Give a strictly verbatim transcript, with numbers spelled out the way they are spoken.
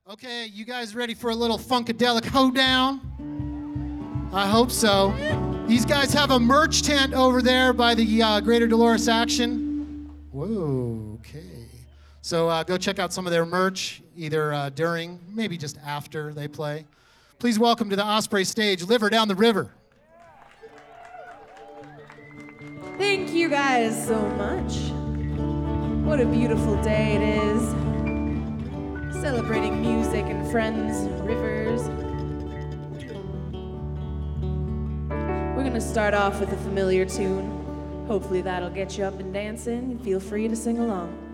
Okay, you guys ready for a little funkadelic hoedown? I hope so. These guys have a merch tent over there by the uh, Greater Dolores Action. Whoa, okay. So uh, go check out some of their merch, either uh, during, maybe just after they play. Please welcome to the Osprey stage, Liver Down the River. Thank you guys so much. What a beautiful day it is. Celebrating music and friends and rivers. We're gonna start off with a familiar tune. Hopefully that'll get you up and dancing, and feel free to sing along.